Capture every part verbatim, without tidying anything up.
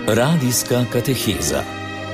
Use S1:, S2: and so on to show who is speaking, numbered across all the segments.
S1: Radijska kateheza.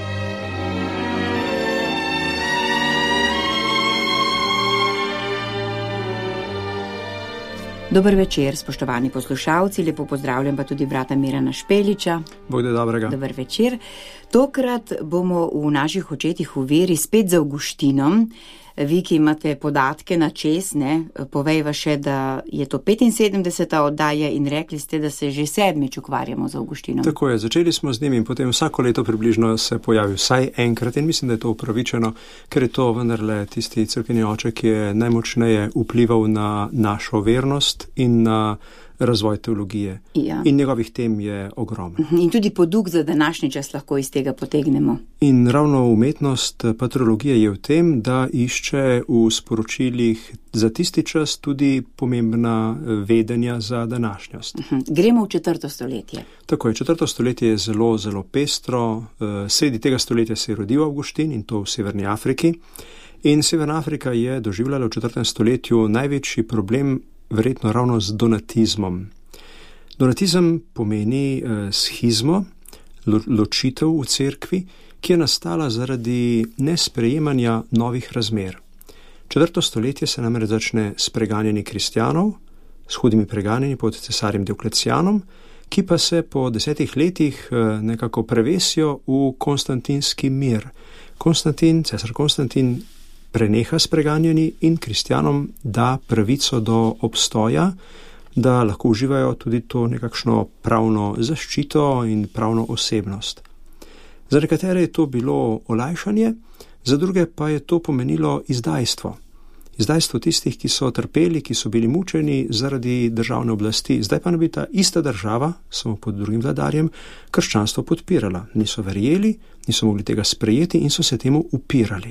S2: Dober večer, spoštovani poslušalci, lepo pozdravljam pa tudi brata Mirana Špeliča.
S3: Bojde dobrega.
S2: Dober večer. Tokrat bomo v naših očetih v veri spet z Avguštinom. Vi, ki imate podatke na čez, ne, povejva še, da je to petinsedemdeseta oddaja in rekli ste, da se že sedmič ukvarjamo z Avguštinom.
S3: Tako je, začeli smo z njim in potem vsako leto približno se pojavi vsaj enkrat in mislim, da je to upravičeno, ker je to vendarle tisti cerkveni oče, ki je najmočneje vplival na našo vernost in na razvoj teologije. Ja. In njegovih tem je ogromno.
S2: In tudi poduk za današnji čas lahko iz tega potegnemo.
S3: In ravno umetnost patrologije je v tem, da išče v sporočilih za tisti čas tudi pomembna vedenja za današnjost.
S2: Gremo v četrto stoletje.
S3: Tako je, četrto stoletje je zelo, zelo pestro. Sredi tega stoletja se je rodil Avguštin in to v Severni Afriki. In Severna Afrika je doživljala v četrtem stoletju največji problem verjetno ravno z donatizmom. Donatizem pomeni eh, schizmo, lo, ločitev v cerkvi, ki je nastala zaradi nesprejemanja novih razmer. Četrto stoletje se namreč začne s preganjanji kristjanov, s hudimi preganjanji pod cesarjem Dioklecianom, ki pa se po desetih letih eh, nekako prevesijo v konstantinski mir. Konstantin, cesar Konstantin, preneha s preganjanji in kristjanom da pravico do obstoja, da lahko uživajo tudi to nekakšno pravno zaščito in pravno osebnost. Za nekatere je to bilo olajšanje, za druge pa je to pomenilo izdajstvo. Izdajstvo tistih, ki so trpeli, ki so bili mučeni zaradi državne oblasti. Zdaj pa ne bi ta ista država, samo pod drugim vladarjem, krščanstvo podpirala. Niso verjeli, niso mogli tega sprejeti in so se temu upirali.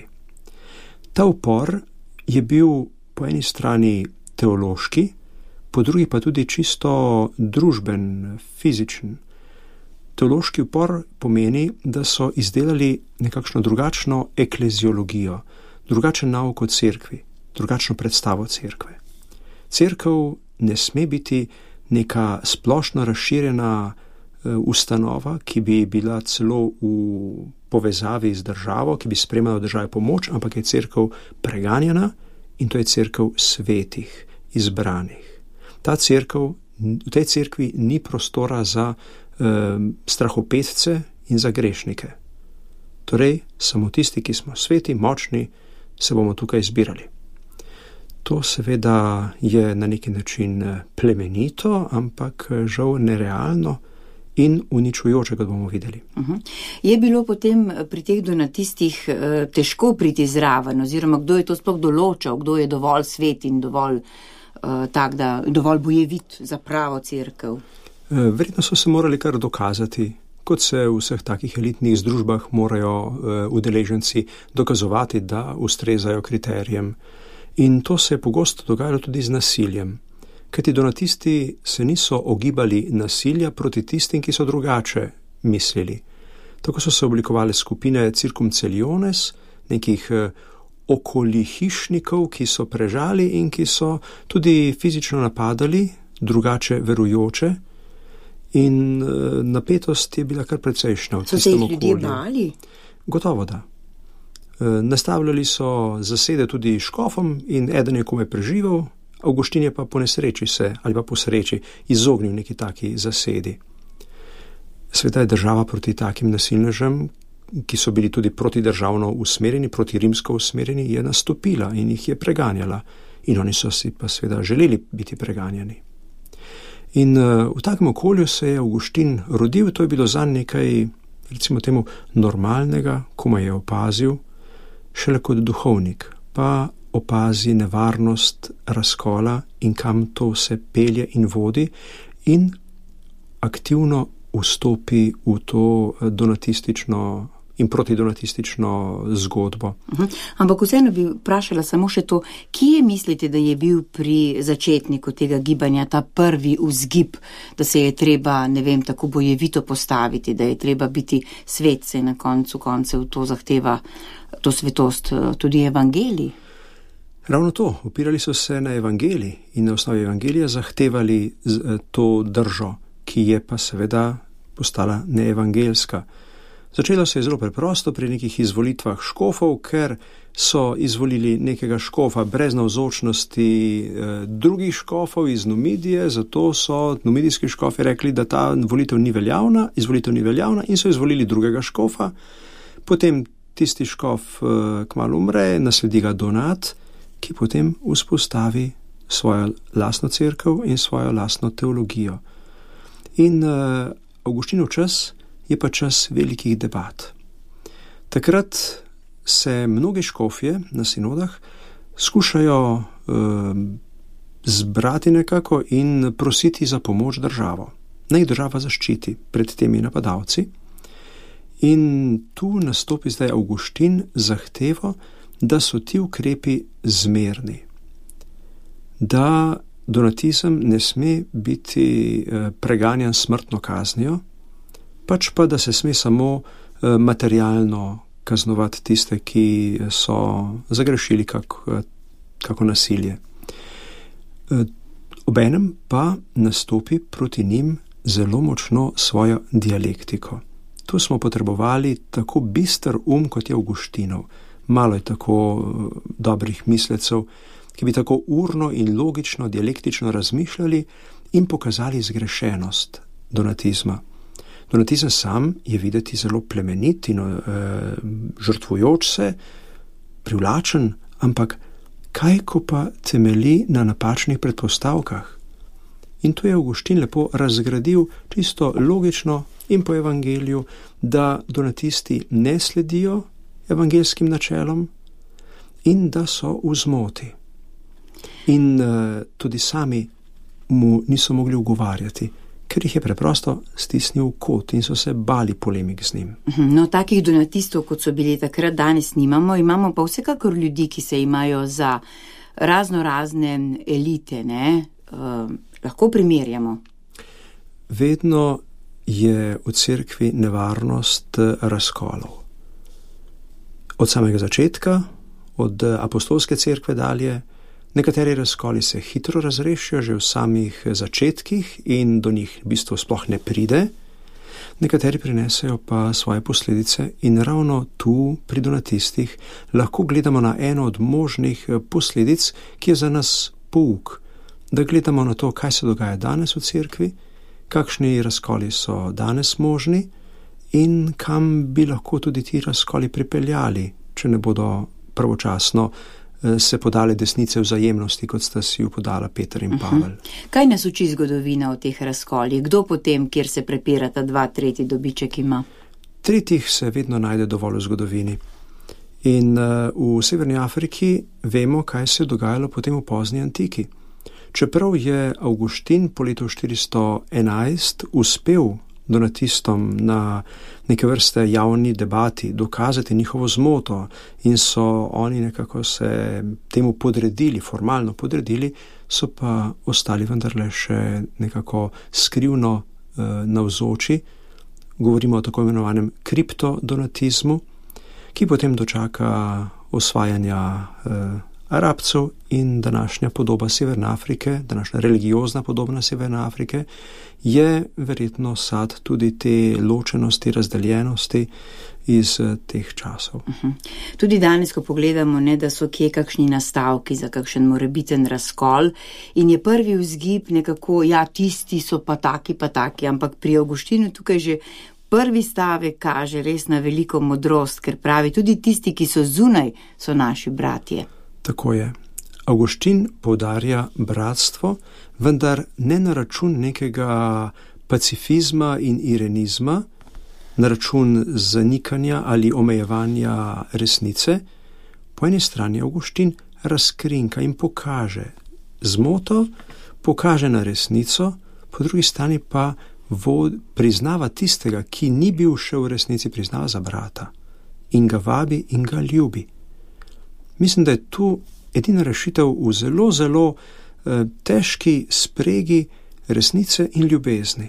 S3: Ta upor je bil po eni strani teološki, po drugi pa tudi čisto družben, fizičen. Teološki upor pomeni, da so izdelali nekakšno drugačno ekleziologijo, drugačen nauk o cerkvi, drugačno predstavo cerkve. Cerkev ne sme biti neka splošno razširjena ustanova, ki bi bila celo v povezavi z državo, ki bi spremljala države pomoč, ampak je cerkev preganjena in to je cerkev svetih, izbranih. Ta cerkev, v tej cerkvi ni prostora za eh, strahopetce in za grešnike. Torej, samo tisti, ki smo sveti, močni, se bomo tukaj zbirali. To seveda je na neki način plemenito, ampak žal nerealno in uničujoče, kot bomo videli.
S2: Uh-huh. Je bilo potem pri teh donatistih eh, težko priti zraven, oziroma kdo je to sploh določal, kdo je dovolj svet in dovolj, eh, tak, da, dovolj bojevit za pravo cerkev?
S3: Eh, verjetno so se morali kar dokazati, kot se v vseh takih elitnih združbah morajo eh, udeleženci dokazovati, da ustrezajo kriterijem. In to se je pogosto dogajalo tudi z nasiljem. Kajti donatisti se niso ogibali nasilja proti tistim, ki so drugače mislili. Tako so se oblikovali skupine circumceliones, nekih okoli hišnikov, ki so prežali in ki so tudi fizično napadali drugače verujoče. In napetost je bila kar precejšnja.
S2: So se jih ljudje bali?
S3: Gotovo da. Nastavljali so zasede tudi škofom in eden je kome preživel, Avguštin je pa po nesreči se, ali pa po sreči, izognil neki taki zasedi. Sveda je država proti takim nasilnežem, ki so bili tudi protidržavno usmerjeni, proti rimsko usmerjeni, je nastopila in jih je preganjala. In oni so si pa sveda želeli biti preganjani. In uh, v takem okolju se je Avguštin rodil, to je bilo zanj nekaj, recimo temu, normalnega, komaj je opazil, šele kot duhovnik, pa opazi nevarnost razkola in kam to se pelje in vodi in aktivno vstopi v to donatistično in protidonatistično zgodbo.
S2: Uh-huh. Ampak vseeno bi vprašala samo še to, kje mislite, da je bil pri začetniku tega gibanja ta prvi vzgib, da se je treba, ne vem, tako bojevito postaviti, da je treba biti svet, se na koncu koncev to zahteva, to svetost, tudi evangelij?
S3: Ravno to, opirali so se na evangelij in na osnovi evangelija zahtevali to držo, ki je pa seveda postala neevangelska. Začelo se je zelo preprosto pri nekih izvolitvah škofov, ker so izvolili nekega škofa brez navzočnosti eh, drugih škofov iz Numidije, zato so numidijski škofi rekli, da ta volitev ni veljavna, izvolitev ni veljavna in so izvolili drugega škofa. Potem tisti škof eh, kmalu umre, nasledi ga Donat, ki potem vzpostavi svojo lastno cerkev in svojo lastno teologijo. In eh, Avguštinov čas je pa čas velikih debat. Takrat se mnogi škofje na sinodah skušajo eh, zbrati nekako in prositi za pomoč državo. Naj država zaščiti pred temi napadalci. In tu nastopi zdaj Avguštin zahtevo, da so ti ukrepi zmerni. Da donatizem ne sme biti eh, preganjan smrtno kaznijo, pač pa da se sme samo eh, materialno kaznovati tiste, ki so zagrešili kako, kako nasilje. Eh, obenem pa nastopi proti njim zelo močno svojo dialektiko. Tu smo potrebovali tako bister um, kot je Avguštinov. Malo je tako eh, dobrih mislecev, ki bi tako urno in logično, dialektično razmišljali in pokazali zgrešenost donatizma. Donatizem sam je videti zelo plemenit in e, žrtvujoč se, privlačen, ampak kaj ko pa temelji na napačnih predpostavkah? In tu je Avguštin lepo razgradil čisto logično in po evangeliju, da donatisti ne sledijo evangelskim načelom in da so v zmoti. In uh, tudi sami mu niso mogli ugovarjati, ker jih je preprosto stisnil v kot in so se bali polemik z njim.
S2: No, takih donatistov, kot so bili takrat, danes nimamo, imamo pa vsekakor ljudi, ki se imajo za razno razne elite, ne? Uh, lahko primerjamo.
S3: Vedno je v cerkvi nevarnost razkolov. Od samega začetka, od apostolske cerkve dalje, nekateri razkoli se hitro razrešijo že v samih začetkih in do njih v bistvu sploh ne pride, nekateri prinesejo pa svoje posledice in ravno tu pri donatistih lahko gledamo na eno od možnih posledic, ki je za nas pouk, da gledamo na to, kaj se dogaja danes v cerkvi, kakšni razkoli so danes možni in kam bi lahko tudi ti razkoli pripeljali, če ne bodo pravočasno se podale desnice vzajemnosti, kot sta si jo podala Peter in Pavel.
S2: Uh-huh. Kaj nas uči zgodovina o teh razkolih? Kdo potem, kjer se prepirata dva, tretji dobiček ima?
S3: Tretjih se vedno najde dovolj v zgodovini. In uh, v Severni Afriki vemo, kaj se je dogajalo potem v pozni antiki. Čeprav je Avguštin po letu štiristo enajst uspel donatistom na neke vrste javni debati dokazati njihovo zmoto in so oni nekako se temu podredili, formalno podredili, so pa ostali vendarle še nekako skrivno eh, navzoči. Govorimo o tako imenovanem kriptodonatizmu, ki potem dočaka osvajanja eh, Arabcev in današnja podoba Severne Afrike, današnja religiozna podoba Severne Afrike, je verjetno sad tudi te ločenosti, razdeljenosti iz teh časov.
S2: Uh-huh. Tudi danes, ko pogledamo, ne, da so kje kakšni nastavki za kakšen morebiten razkol in je prvi vzgib nekako, ja, tisti so pa taki, pa taki, ampak pri Avguštinu tukaj že prvi stavek kaže res na veliko modrost, ker pravi, tudi tisti, ki so zunaj, so naši bratje.
S3: Tako je. Avguštin poudarja bratstvo, vendar ne na račun nekega pacifizma in irenizma, na račun zanikanja ali omejevanja resnice. Po eni strani Avguštin razkrinka in pokaže zmoto, pokaže na resnico, po drugi strani pa vod, priznava tistega, ki ni bil še v resnici, priznava za brata in ga vabi in ga ljubi. Mislim, da je tu edina rešitev v zelo, zelo eh, težki spregi resnice in ljubezni.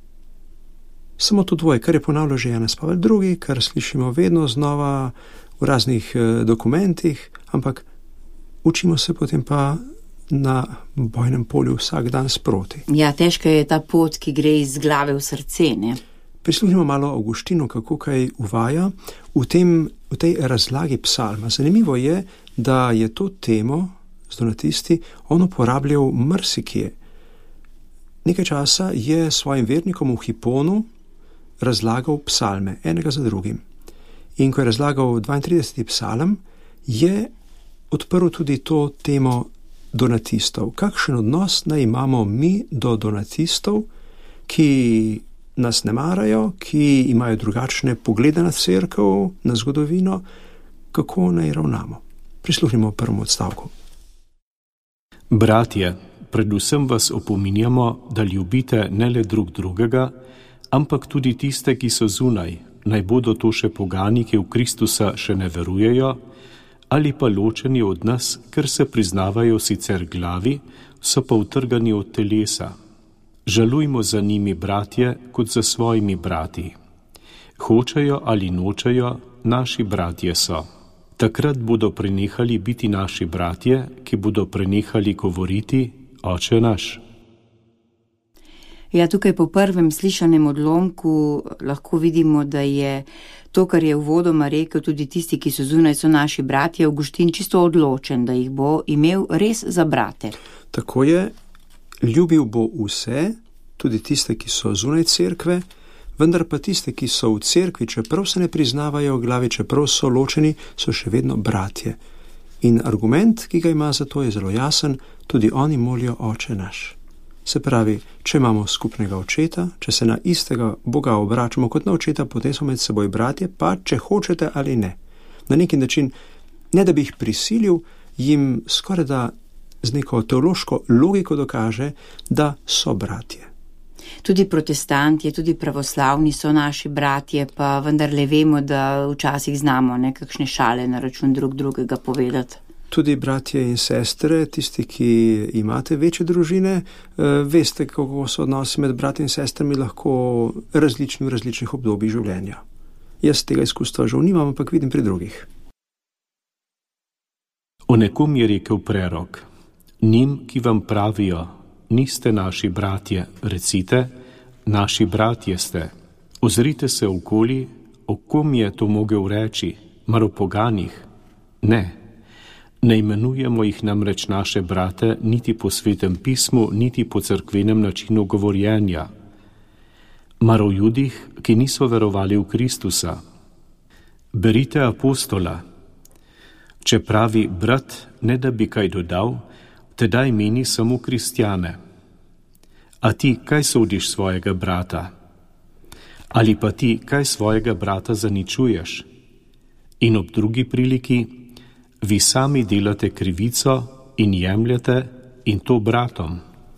S3: Samo to dvoje, kar je ponavljal že Janez Pavel drugi, kar slišimo vedno znova v raznih eh, dokumentih, ampak učimo se potem pa na bojnem polju vsak dan sproti.
S2: Ja, težka je ta pot, ki gre iz glave v srce, ne?
S3: Prisluhnimo malo Avguštinu, kako kaj uvaja v, tem, v tej razlagi psalma. Zanimivo je, da je to temo z donatisti on uporabljal marsikje. Nekaj časa je svojim vernikom v Hiponu razlagal psalme, enega za drugim. In ko je razlagal dvaintrideseti psalm, je odprl tudi to temo donatistov. Kakšen odnos naj imamo mi do donatistov, ki nas ne marajo, ki imajo drugačne poglede na cerkev, na zgodovino, kako naj ravnamo. Prisluhnimo prvemu odstavku.
S4: Bratje, predvsem vas opominjamo, da ljubite ne le drug drugega, ampak tudi tiste, ki so zunaj, naj bodo to še pogani, ki v Kristusa še ne verujejo, ali pa ločeni od nas, ker se priznavajo sicer glavi, so pa utrgani od telesa. Žalujmo za njimi, bratje, kot za svojimi brati. Hočejo ali nočejo, naši bratje so. Takrat bodo prenehali biti naši bratje, ki bodo prenehali govoriti, Oče naš.
S2: Ja, tukaj po prvem slišanem odlomku lahko vidimo, da je to, kar je uvodoma rekel, tudi tisti, ki so zunaj, so naši bratje, Avguštin čisto odločen, da jih bo imel res za brate.
S3: Tako je, ljubil bo vse, tudi tiste, ki so zunaj cerkve, vendar pa tiste, ki so v cerkvi, čeprav se ne priznavajo glavi, čeprav so ločeni, so še vedno bratje. In argument, ki ga ima za to, je zelo jasen, tudi oni molijo Oče naš. Se pravi, če imamo skupnega očeta, če se na istega Boga obračamo kot na očeta, potem smo med seboj bratje, pa če hočete ali ne. Na neki način, ne da bi jih prisilil, jim skoraj da z neko teološko logiko dokaže, da so bratje.
S2: Tudi protestanti, tudi pravoslavni so naši bratje, pa vendar le vemo, da včasih znamo nekakšne šale na račun drug drugega povedati.
S3: Tudi bratje in sestre, tisti, ki imate večje družine, veste, kako so odnosi med brati in sestrami lahko različni v različnih obdobjih življenja. Jaz tega izkustva žal nimam, ampak vidim pri drugih.
S4: O nekom je rekel prerok, njim, ki vam pravijo, niste naši bratje, recite, naši bratje ste. Ozrite se okoli, o kom je to mogel reči, mar o poganih? Ne. Ne imenujemo jih namreč naše brate niti po svetem pismu, niti po cerkvenem načinu govorjenja. Mar o Judih, ki niso verovali v Kristusa. Berite apostola. Če pravi brat, ne da bi kaj dodal, tedaj meni samo kristjane. A ti, kaj sodiš svojega brata? Ali pa ti, kaj svojega brata zaničuješ? In ob drugi priliki, vi sami delate krivico in jemljete in to bratom.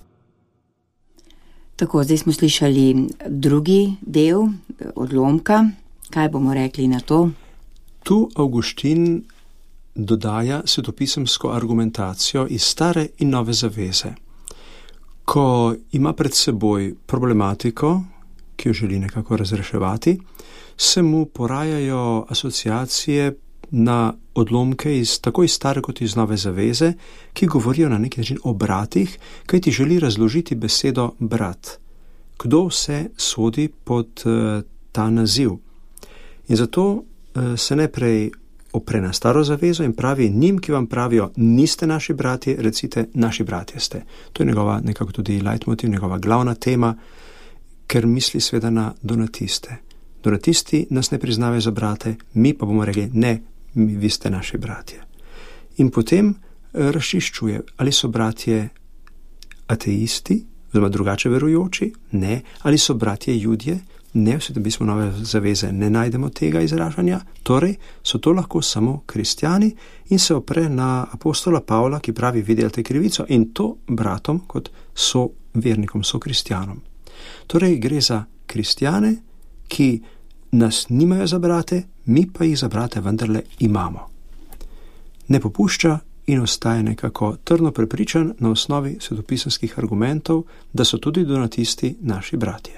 S2: Tako, zdaj smo slišali drugi del odlomka. Kaj bomo rekli na to?
S3: Tu Avguštin dodaja svetopisemsko argumentacijo iz stare in nove zaveze. Ko ima pred seboj problematiko, ki jo želi nekako razreševati, se mu porajajo asociacije na odlomke iz tako iz stare kot iz nove zaveze, ki govorijo na neki način o bratih, kaj ti želi razložiti besedo brat. Kdo vse sodi pod uh, ta naziv? In zato uh, se najprej opre na staro zavezo in pravi njim, ki vam pravijo, niste naši bratje, recite, naši bratje ste. To je njegova nekako tudi leitmotiv, njegova glavna tema, ker misli sveda na donatiste. Donatisti nas ne priznavajo za brate, mi pa bomo rekli, ne, mi, vi ste naši bratje. In potem eh, razčiščuje, ali so bratje ateisti, oziroma drugače verujoči, ne, ali so bratje Judje, ne, v svetopismu nove zaveze ne najdemo tega izražanja, torej so to lahko samo kristjani in se opre na apostola Pavla, ki pravi, vidite krivico in to bratom kot so vernikom, so kristjanom. Torej gre za kristjane, ki nas nimajo za brate, mi pa jih za brate vendarle imamo. Ne popušča in ostaje nekako trdno prepričan na osnovi svetopisemskih argumentov, da so tudi donatisti naši bratje.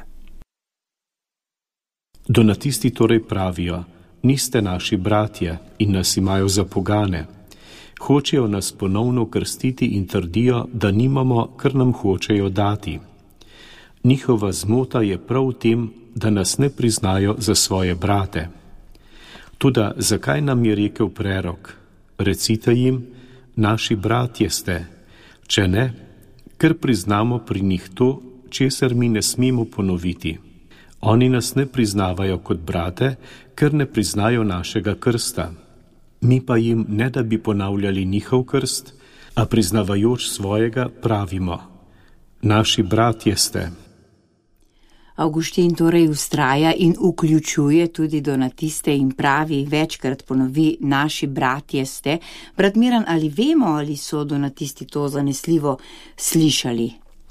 S4: Donatisti torej pravijo, niste naši bratje in nas imajo za pogane. Hočejo nas ponovno krstiti in trdijo, da nimamo, kar nam hočejo dati. Njihova zmota je prav v tem, da nas ne priznajo za svoje brate. Toda zakaj nam je rekel prerok? Recite jim, naši bratje ste, če ne, ker priznamo pri njih to, česar mi ne smemo ponoviti. Oni nas ne priznavajo kot brate, ker ne priznajo našega krsta. Mi pa jim ne da bi ponavljali njihov krst, a priznavajoč svojega pravimo, naši bratje ste.
S2: Avguštin torej ustraja in vključuje tudi donatiste in pravi, večkrat ponovi, naši bratje ste. Brat Miran, ali vemo, ali so donatisti to zanesljivo slišali?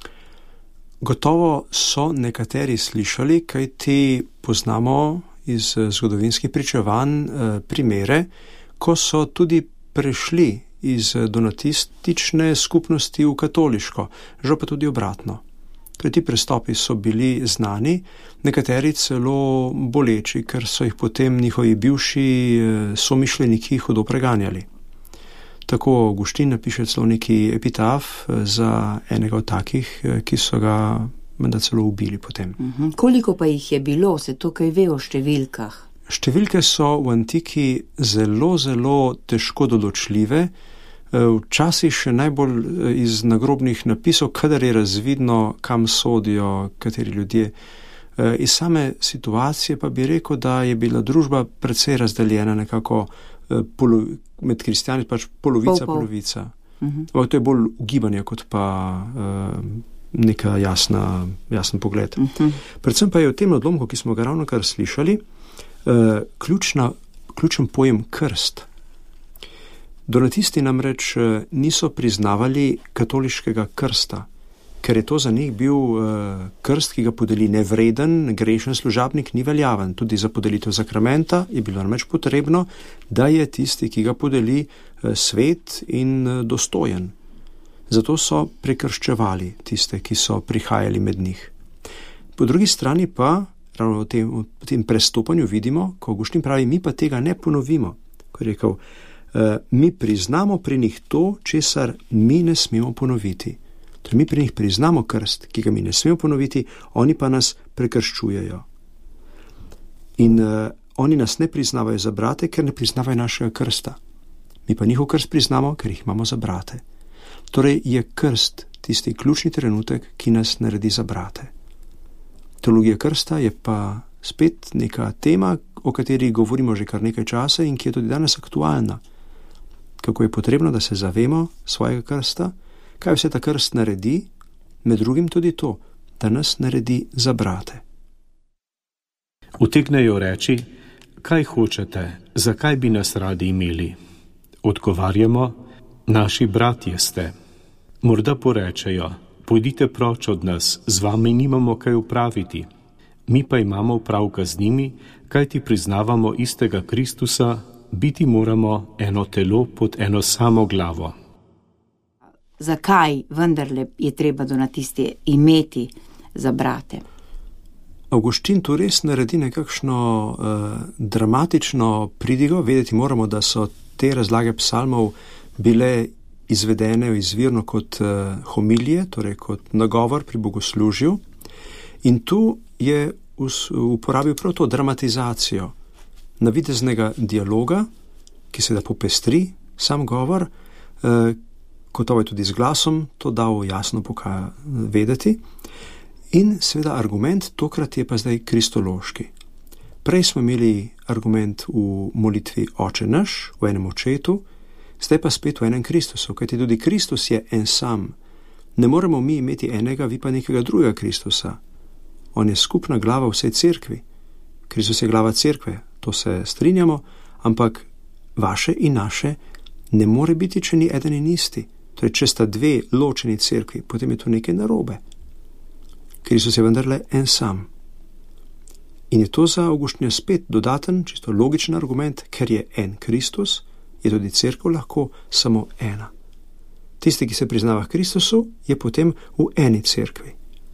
S3: Gotovo so nekateri slišali, kaj ti poznamo iz zgodovinskih pričevanj primere, ko so tudi prešli iz donatistične skupnosti v katoliško, žal pa tudi obratno. Ker ti prestopi so bili znani, nekateri celo boleči, ker so jih potem njihovi bivši somišljeniki hudo preganjali. Tako Avguštin napiše celo neki epitaf za enega od takih, ki so ga menda celo ubili potem.
S2: Uh-huh. Koliko pa jih je bilo, se to kaj ve o številkah?
S3: Številke so v antiki zelo, zelo težko določljive, včasih še najbolj iz nagrobnih napisov, kadar je razvidno, kam sodijo kateri ljudje. Iz same situacije pa bi rekel, da je bila družba precej razdeljena nekako polo, med kristjani, pač polovica, pol, pol. polovica. Uh-huh. To je bolj ugibanje kot pa uh, neka jasna, jasen pogled. Uh-huh. Predvsem pa je v tem odlomku, ki smo ga ravno kar slišali, uh, ključna, ključen pojem krst. Donatisti namreč niso priznavali katoliškega krsta, ker je to za njih bil uh, krst, ki ga podeli nevreden, grešen služabnik, ni veljaven. Tudi za podelitev zakramenta je bilo namreč potrebno, da je tisti, ki ga podeli, uh, svet in uh, dostojen. Zato so prekrščevali tiste, ki so prihajali med njih. Po drugi strani pa, ravno v tem, v tem prestopanju vidimo, ko Avguštin pravi, mi pa tega ne ponovimo, ko je rekel, Uh, mi priznamo pri njih to, česar mi ne smemo ponoviti. Torej, mi pri njih priznamo krst, ki ga mi ne smemo ponoviti, oni pa nas prekrščujejo. In uh, oni nas ne priznavajo za brate, ker ne priznavajo našega krsta. Mi pa njihov krst priznamo, ker jih imamo za brate. Torej je krst tisti ključni trenutek, ki nas naredi za brate. Teologija krsta je pa spet neka tema, o kateri govorimo že kar nekaj časa in ki je tudi danes aktualna. Kako je potrebno, da se zavemo svojega krsta, kaj vse ta krst naredi, med drugim tudi to, da nas naredi za brate.
S4: Utegnejo reči, kaj hočete, zakaj bi nas radi imeli? Odgovarjamo, naši bratje ste. Morda porečejo, pojdite proč od nas, z vami nimamo kaj upraviti. Mi pa imamo upravka z njimi, kajti priznavamo istega Kristusa, biti moramo eno telo pod eno samo glavo.
S2: Zakaj vendarle je treba donatisti imeti za brate?
S3: Avguštin tu res naredi nekakšno uh, dramatično pridigo. Vedeti moramo, da so te razlage psalmov bile izvedene izvirno kot uh, homilije, torej kot nagovor pri bogoslužju. In tu je us, uporabil prav to dramatizacijo navideznega dialoga, ki se da popestri sam govor, eh, gotovo je tudi z glasom to dal jasno poka vedeti. In seveda argument tokrat je pa zdaj kristološki. Prej smo imeli argument v molitvi Oče naš, v enem očetu, zdaj pa spet v enem Kristusu, kajti tudi Kristus je en sam. Ne moremo mi imeti enega, vi pa nekega drugega Kristusa. On je skupna glava vsej cerkvi. Kristus je glava cerkve, to se strinjamo, ampak vaše in naše ne more biti, če ni eden in isti. Torej, če sta dve ločeni cerkvi, potem je to nekaj narobe. Kristus je vendarle en sam. In je to za Avguština spet dodaten, čisto logičen argument, ker je en Kristus, je tudi cerkev lahko samo ena. Tisti, ki se priznava Kristusu, je potem v eni cerkvi.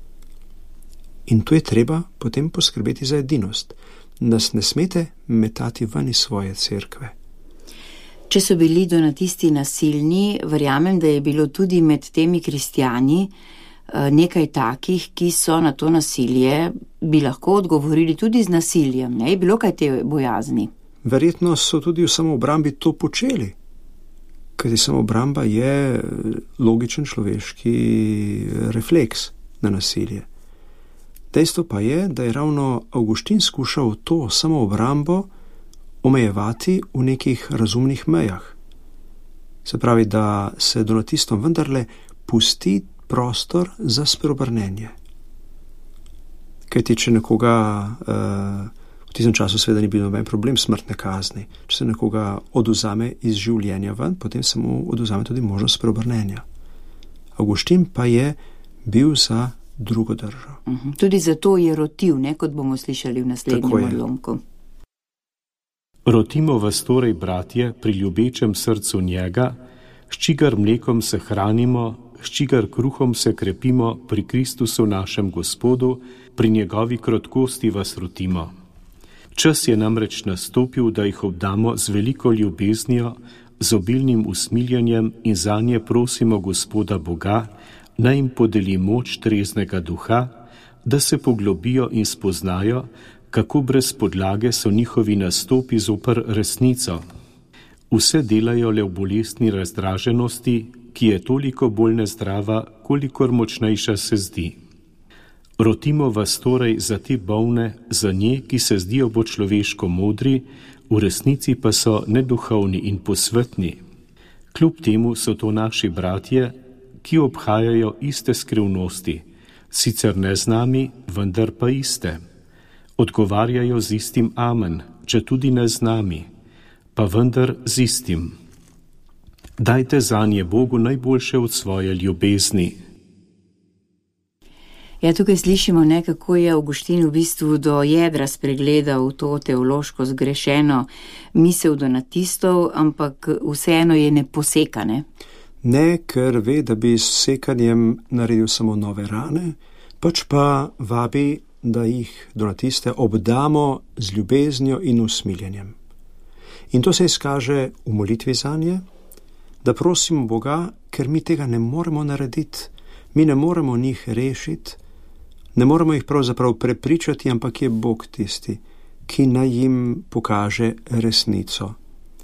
S3: In tu je treba potem poskrbeti za edinost. Nas ne smete metati ven iz svoje cerkve.
S2: Če so bili donatisti nasilni, verjamem, da je bilo tudi med temi kristjani nekaj takih, ki so na to nasilje bi lahko odgovorili tudi z nasiljem, ne? Je bilo kaj te bojazni?
S3: Verjetno so tudi v samoobrambi to počeli, kajti samoobramba je logičen človeški refleks na nasilje. Dejstvo pa je, da je ravno Avguštin skušal to samoobrambo omejevati v nekih razumnih mejah. Se pravi, da se donatistom vendarle pusti prostor za spreobrnenje. Kajti, če nekoga, v tistem času seveda ni bil noben problem smrtne kazni, če se nekoga oduzame iz življenja ven, potem se mu oduzame tudi možnost spreobrnenja. Avguštin pa je bil za drugo držo.
S2: Uhum. Tudi zato je rotil, ne, kot bomo slišali v naslednjem odlomku.
S4: Rotimo vas torej, bratje, pri ljubečem srcu njega, s čigar mlekom se hranimo, s čigar kruhom se krepimo pri Kristusu našem Gospodu, pri njegovi krotkosti vas rotimo. Čas je namreč nastopil, da jih obdamo z veliko ljubeznijo, z obilnim usmiljenjem in zanje prosimo Gospoda Boga, naj jim podeli moč treznega duha, da se poglobijo in spoznajo, kako brez podlage so njihovi nastopi zoper resnico. Vse delajo le v bolestni razdraženosti, ki je toliko bolj nezdrava, kolikor močnejša se zdi. Rotimo vas torej za te bolne, za nje, ki se zdijo bo človeško modri, v resnici pa so neduhovni in posvetni. Kljub temu so to naši bratje, ki obhajajo iste skrivnosti, sicer ne z nami, vendar pa iste. Odgovarjajo z istim amen, če tudi ne z nami, pa vendar z istim. Dajte zanje Bogu najboljše od svoje ljubezni.
S2: Ja, tukaj slišimo, ne, kako je Avguštin v bistvu do jedra spregledal to teološko zgrešeno misel donatistov, ampak vseeno je ne poseka, ne?
S3: Ne, ker ve, da bi s sekanjem naredil samo nove rane, pač pa vabi, da jih donatiste obdamo z ljubeznijo in usmiljenjem. In to se izkaže v molitvi zanje, da prosimo Boga, ker mi tega ne moremo narediti, mi ne moremo njih rešiti, ne moremo jih pravzaprav prepričati, ampak je Bog tisti, ki naj jim pokaže resnico.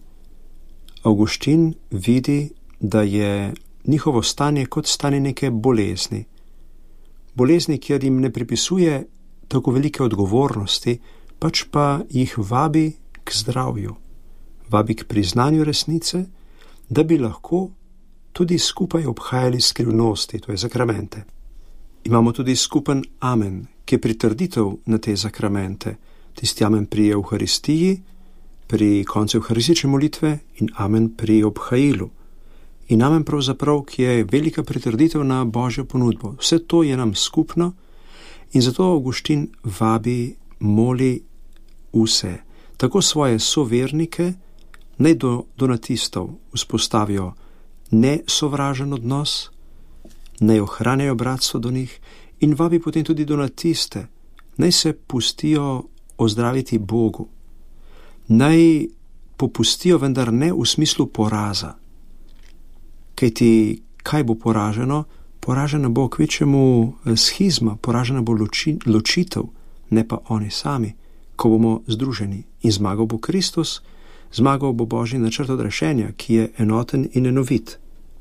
S3: Avguštin vidi, da je njihovo stanje kot stanje neke bolezni. Bolezni, kjer jim ne pripisuje tako velike odgovornosti, pač pa jih vabi k zdravju, vabi k priznanju resnice, da bi lahko tudi skupaj obhajali skrivnosti, to je zakramente. Imamo tudi skupen amen, ki je pritrditev na te zakramente, tisti amen pri Evharistiji, pri koncu evharistične molitve in amen pri obhajilu. In amen pravzaprav, ki je velika pritrditev na Božjo ponudbo. Vse to je nam skupno in zato Avguštin vabi, moli vse, tako svoje sovernike, naj do donatistov vzpostavijo nesovražen odnos, naj ohranjajo bratstvo do njih in vabi potem tudi donatiste, naj se pustijo ozdraviti Bogu, naj popustijo, vendar ne v smislu poraza. Kajti, kaj bo poraženo? Poražena bo kvečemu schizma, poražena bo loči, ločitev, ne pa oni sami, ko bomo združeni. In zmagal bo Kristus, zmagal bo Božji načrt odrešenja, ki je enoten in enovit.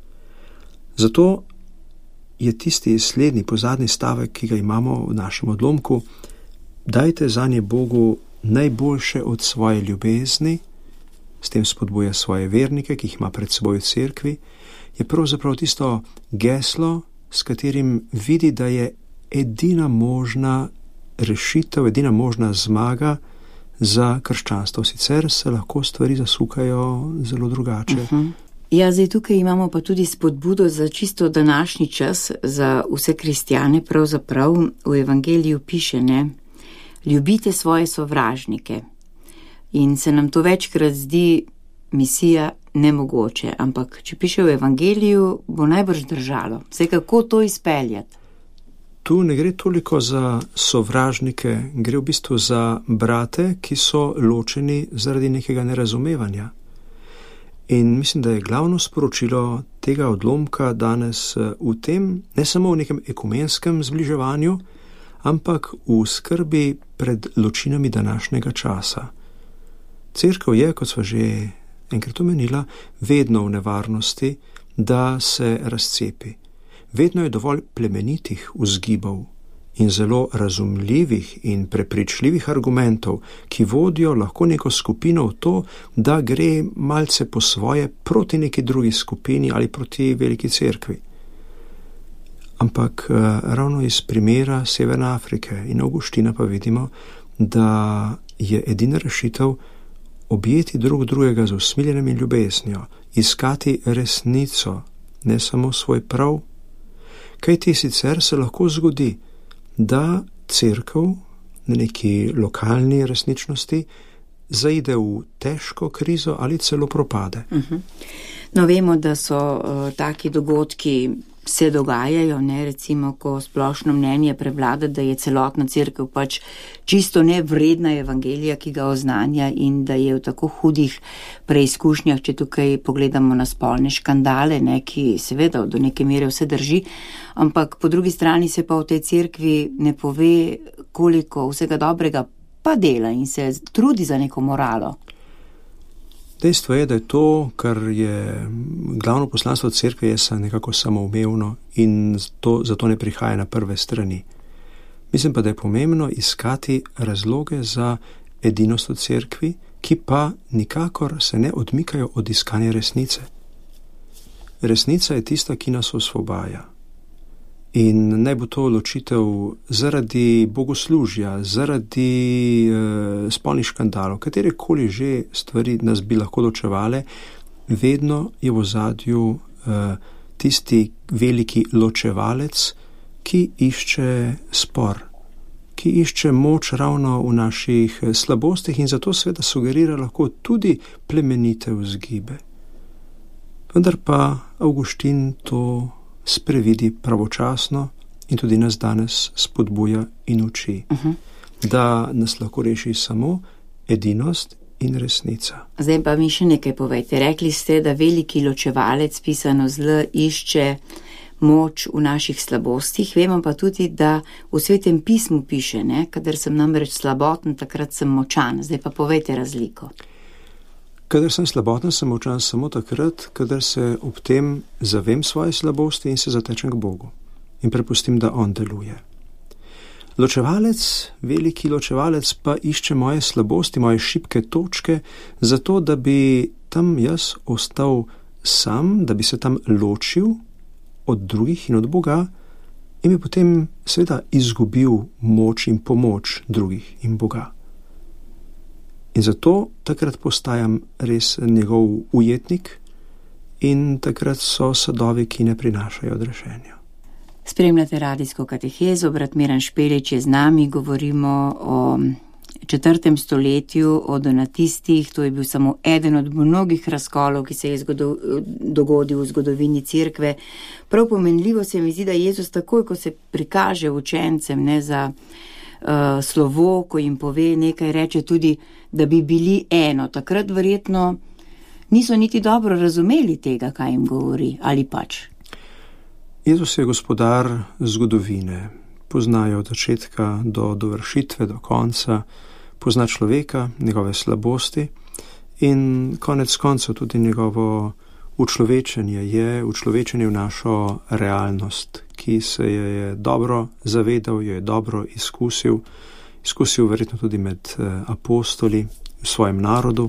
S3: Zato je tisti slednji, pozadnji stavek, ki ga imamo v našem odlomku, dajte zanje Bogu najboljše od svoje ljubezni, s tem spodbuja svoje vernike, ki jih ima pred seboj v cerkvi, je pravzaprav tisto geslo, s katerim vidi, da je edina možna rešitev, edina možna zmaga za krščanstvo. Sicer se lahko stvari zasukajo zelo drugače. Uh-huh.
S2: Ja, zdaj tukaj imamo pa tudi spodbudo za čisto današnji čas, za vse kristjane pravzaprav v evangeliju piše, ne, ljubite svoje sovražnike. In se nam to večkrat zdi misija nemogoče, ampak če piše v evangeliju, bo najbrž držalo. Zdaj, kako to izpeljati?
S3: Tu ne gre toliko za sovražnike, gre v bistvu za brate, ki so ločeni zaradi nekega nerazumevanja. In mislim, da je glavno sporočilo tega odlomka danes v tem, ne samo v nekem ekumenskem zbliževanju, ampak v skrbi pred ločinami današnjega časa. Cerkev je, kot sva že enkrat omenila, vedno v nevarnosti, da se razcepi. Vedno je dovolj plemenitih vzgibov in zelo razumljivih in prepričljivih argumentov, ki vodijo lahko neko skupino v to, da gre malce po svoje proti neki drugi skupini ali proti veliki cerkvi. Ampak ravno iz primera Severne Afrike in Avguština pa vidimo, da je edina rešitev objeti drug drugega z usmiljenjem in ljubeznijo, iskati resnico, ne samo svoj prav, kajti sicer se lahko zgodi, da cerkev na neki lokalni resničnosti zaide v težko krizo ali celo propade.
S2: Uh-huh. No, vemo, da so uh, taki dogodki se dogajajo, ne, recimo, ko splošno mnenje prevlada, da je celotna cerkev pač čisto nevredna evangelija, ki ga oznanja in da je v tako hudih preizkušnjah, če tukaj pogledamo na spolne škandale, ne, ki seveda do neke mere vse drži, ampak po drugi strani se pa v tej cerkvi ne pove, koliko vsega dobrega pa dela in se trudi za neko moralo.
S3: Dejstvo je, da je to, kar je glavno poslanstvo cerkve, je nekako samoumevno in to, zato ne prihaja na prve strani. Mislim pa, da je pomembno iskati razloge za edinost v cerkvi, ki pa nikakor se ne odmikajo od iskanja resnice. Resnica je tista, ki nas osvobaja. In naj bo to ločitev zaradi bogoslužja, zaradi e, spolnih škandalov, katerekoli že stvari nas bi lahko ločevale, vedno je v ozadju e, tisti veliki ločevalec, ki išče spor, ki išče moč ravno v naših slabostih in zato seveda sugerira lahko tudi plemenite vzgibe. Vendar pa Avguštin to sprevidi pravočasno in tudi nas danes spodbuja in uči, uh-huh. da nas lahko reši samo edinost in resnica.
S2: Zdaj pa mi še nekaj povejte. Rekli ste, da veliki ločevalec, pisano z L, išče moč v naših slabostih. Vemo pa tudi, da v Svetem pismu piše, ne, kadar sem namreč slaboten, takrat sem močan. Zdaj pa povejte razliko.
S3: Kadar sem slaboten, sem močan samo takrat, kadar se ob tem zavem svoje slabosti in se zatečem k Bogu in prepustim, da On deluje. Ločevalec, veliki ločevalec pa išče moje slabosti, moje šibke točke, zato da bi tam jaz ostal sam, da bi se tam ločil od drugih in od Boga in bi potem seveda izgubil moč in pomoč drugih in Boga. In zato takrat postajam res njegov ujetnik in takrat so sadovi, ki ne prinašajo odrešenja.
S2: Spremljate radijsko katehezo, brat Miran Špelič je z nami, govorimo o četrtem stoletju, o donatistih. To je bil samo eden od mnogih razkolov, ki se je zgodil, dogodil v zgodovini cerkve. Prav pomenljivo se mi zdi, da Jezus takoj, ko se prikaže učencem, ne, za uh, slovo, ko jim pove nekaj, reče tudi, da bi bili eno. Takrat verjetno niso niti dobro razumeli tega, kaj jim govori, ali pač.
S3: Jezus je gospodar zgodovine. Poznajo od začetka do dovršitve, do konca. Pozna človeka, njegove slabosti in konec koncev tudi njegovo učlovečenje je učlovečenje v našo realnost, ki se je dobro zavedal, jo je dobro izkusil. Izkusil verjetno tudi med apostoli v svojem narodu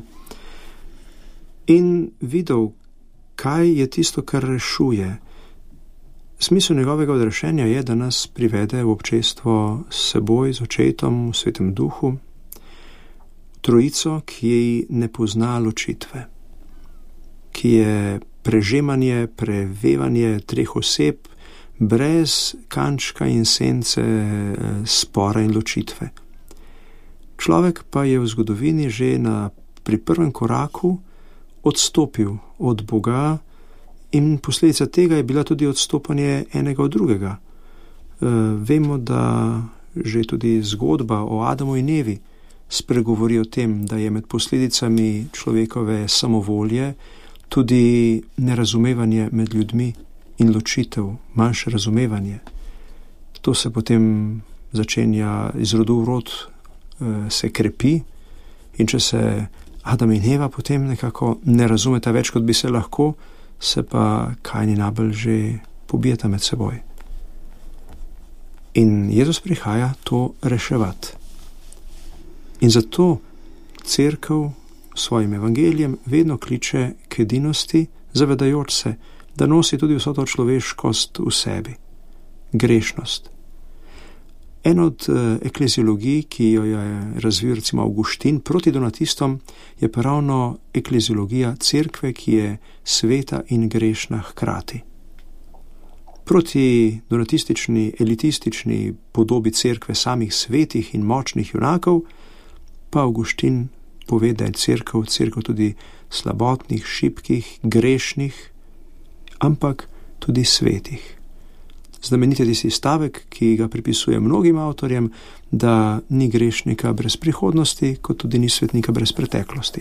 S3: in videl, kaj je tisto, kar rešuje. Smisel njegovega odrešenja je, da nas privede v občestvo s seboj, z očetom, v Svetem duhu, trojico, ki ne pozna ločitve, ki je prežemanje, prevevanje treh oseb brez kančka in sence spora in ločitve. Človek pa je v zgodovini že na, pri prvem koraku odstopil od Boga in posledica tega je bila tudi odstopanje enega od drugega. E, vemo, da že tudi zgodba o Adamu in Evi spregovori o tem, da je med posledicami človekove samovolje tudi nerazumevanje med ljudmi in ločitev, manjše razumevanje. To se potem začenja iz rodu v rod, se krepi, in če se Adam in Eva potem nekako ne razumeta več, kot bi se lahko, se pa Kain in Abel že pobijeta med seboj. In Jezus prihaja to reševati. In zato cerkev svojim evangelijem vedno kliče k edinosti, zavedajoč se, da nosi tudi vso to človeškost v sebi, grešnost. En od ekleziologij, ki jo je razvil recimo Avguštin proti donatistom, je pa ravno ekleziologija cerkve, ki je sveta in grešna hkrati. Proti donatistični, elitistični podobi cerkve samih svetih in močnih junakov, pa Avguštin pove, da je cerkev, cerkev tudi slabotnih, šibkih, grešnih, ampak tudi svetih. Znamenit je tisti stavek, ki ga pripisuje mnogim avtorjem, da ni grešnika brez prihodnosti, kot tudi ni svetnika brez preteklosti.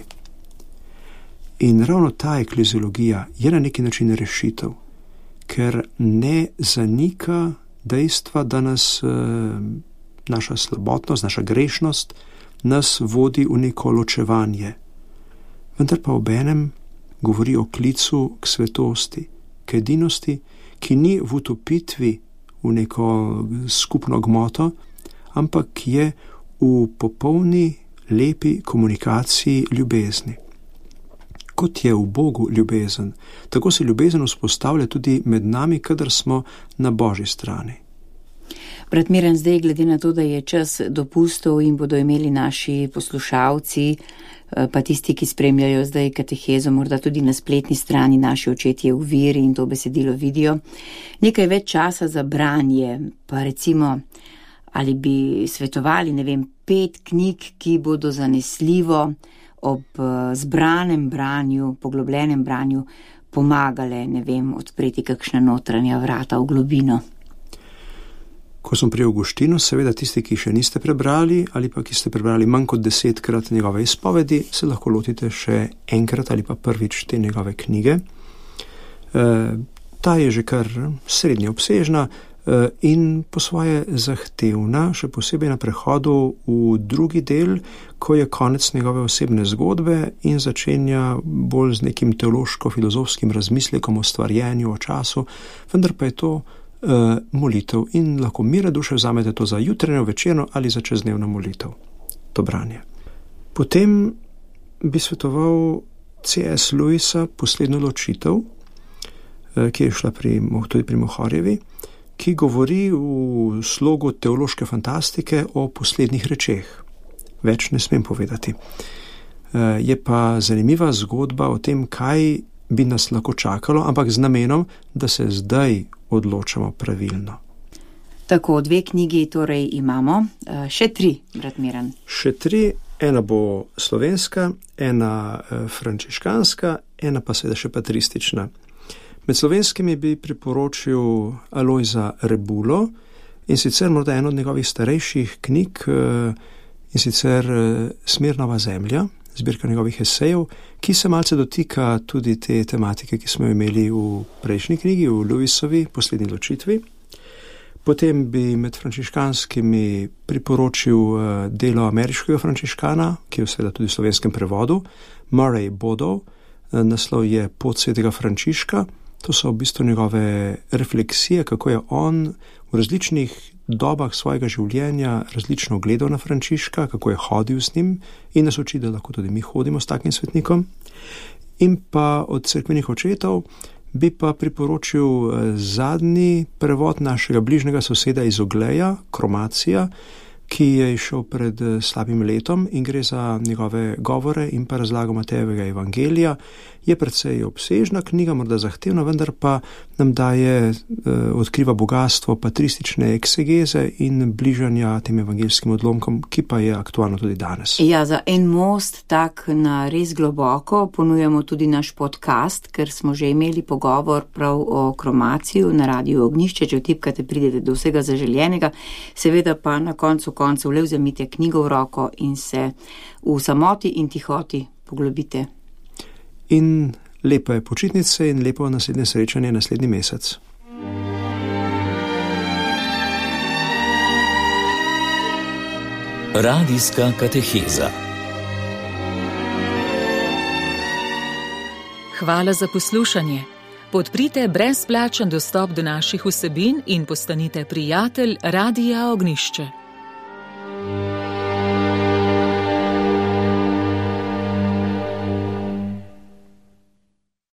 S3: In ravno ta ekleziologija je na neki način rešitev, ker ne zanika dejstva, da nas e, naša slabotnost, naša grešnost nas vodi v neko ločevanje. Vendar pa obenem govori o klicu k svetosti, k edinosti, ki ni v utopitvi v neko skupno gmoto, ampak je v popolni, lepi komunikaciji ljubezni. Kot je v Bogu ljubezen, tako se ljubezen vzpostavlja tudi med nami, kadar smo na Božji strani.
S2: Brat Miran, zdaj glede na to, da je čas dopustov in bodo imeli naši poslušalci, pa tisti, ki spremljajo zdaj katehezo, morda tudi na spletni strani naši očetje v veri in to besedilo vidijo, nekaj več časa za branje, pa recimo, ali bi svetovali, ne vem, pet knjig, ki bodo zanesljivo ob zbranem branju, poglobljenem branju pomagale, ne vem, odpreti kakšna notranja vrata v globino.
S3: Ko sem pri Avguštinu, seveda tisti, ki še niste prebrali ali pa ki ste prebrali manj kot desetkrat njegove izpovedi, se lahko lotite še enkrat ali pa prvič te njegove knjige. E, ta je že kar srednje obsežna e, in po svoje zahtevna, še posebej na prehodu v drugi del, ko je konec njegove osebne zgodbe in začenja bolj z nekim teološko-filozofskim razmislekom o stvarjenju, o času, vendar pa je to Uh, molitev in lahko mira duše vzamete to za jutranjo, večerno ali za čezdnevno molitev, to branje. Potem bi svetoval C S Lewisa Poslednjo ločitev, uh, ki je šla pri, tudi pri Mohorjevi, ki govori v slogu teološke fantastike o poslednjih rečeh. Več ne smem povedati. Uh, je pa zanimiva zgodba o tem, kaj bi nas lahko čakalo, ampak z namenom, da se zdaj odločamo pravilno.
S2: Tako, dve knjigi torej imamo, še tri, brat Miran.
S3: Še tri, ena bo slovenska, ena frančiškanska, ena pa seveda še patristična. Med slovenskimi bi priporočil Alojza Rebulo in sicer morda eno od njegovih starejših knjig, in sicer Smirnova zemlja, zbirka njegovih esejev, ki se malce dotika tudi te tematike, ki smo imeli v prejšnji knjigi, v Lewisovi Poslednji ločitvi. Potem bi med frančiškanskimi priporočil delo ameriškega frančiškana, ki je seveda tudi v slovenskem prevodu, Murray Bodo, naslov je Pot svetega Frančiška. To so v bistvu njegove refleksije, kako je on v različnih dobah svojega življenja različno gledal na Frančiška, kako je hodil z njim in nas uči, da lahko tudi mi hodimo s takim svetnikom. In pa od cerkvenih očetov bi pa priporočil zadnji prevod našega bližnjega soseda iz Ogleja, Kromacija, ki je išel pred slabim letom in gre za njegove govore in pa razlago Matejevega evangelija. Je precej obsežna knjiga, morda zahtevna, vendar pa nam daje, eh, odkriva bogatstvo patristične eksegeze in bližanja tem evangeljskim odlomkom, ki pa je aktualno tudi danes.
S2: Ja, za en most tak na res globoko ponujamo tudi naš podcast, ker smo že imeli pogovor prav o Kromaciju na Radiu Ognjišče, če vtipkate, pridete do vsega zaželjenega, seveda pa na koncu koncev le vzemite knjigo v roko in se v samoti in tihoti poglobite.
S3: In lepe počitnice in lepo naslednje srečanje naslednji mesec.
S1: Radijska kateheza.
S5: Hvala za poslušanje. Podprite brezplačen dostop do naših vsebin in postanite prijatelj Radia Ognjišče.